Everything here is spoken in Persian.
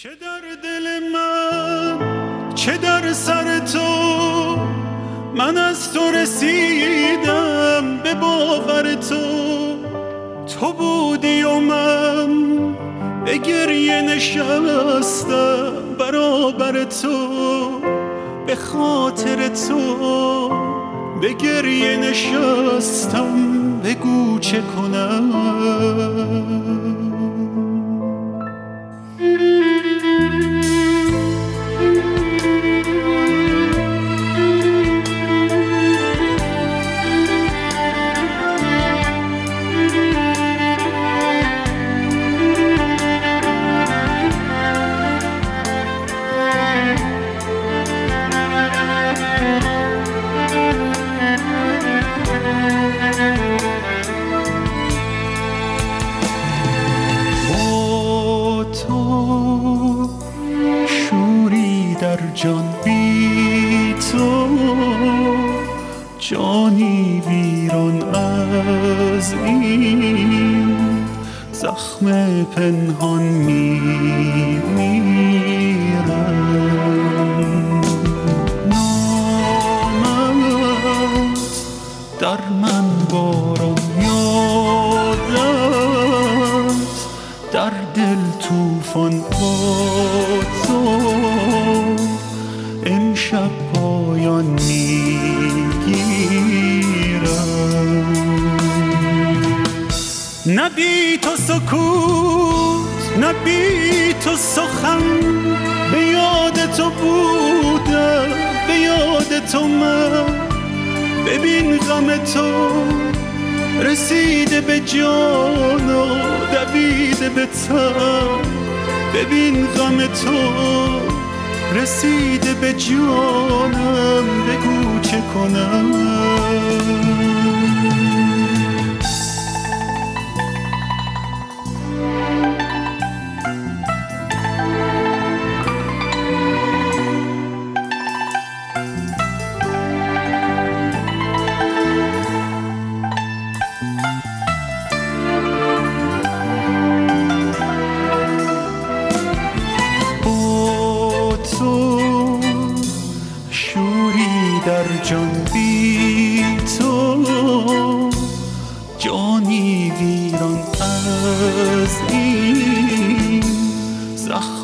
چه در دل من چه در سر تو، من از تو رسیدم به باور تو بودی و من به گریه نشستم برابر تو، به خاطر تو به گریه نشستم، بگو چه کنم. در جان بی تو جانی ویران از این زخم پنهان میمیرم. نامت در من باران یادت، در دل توفان با تو امشب پایان میگیرم. نه بی تو سکوت نه بی تو سخن، به یاد تو بودم به یاد تو من، ببین غم تو رسیده به جان و دویده به تن، ببین غم تو رسیده به جانم، بگو چه کنم. شوری در جان بی تو جانی ویران از این زخم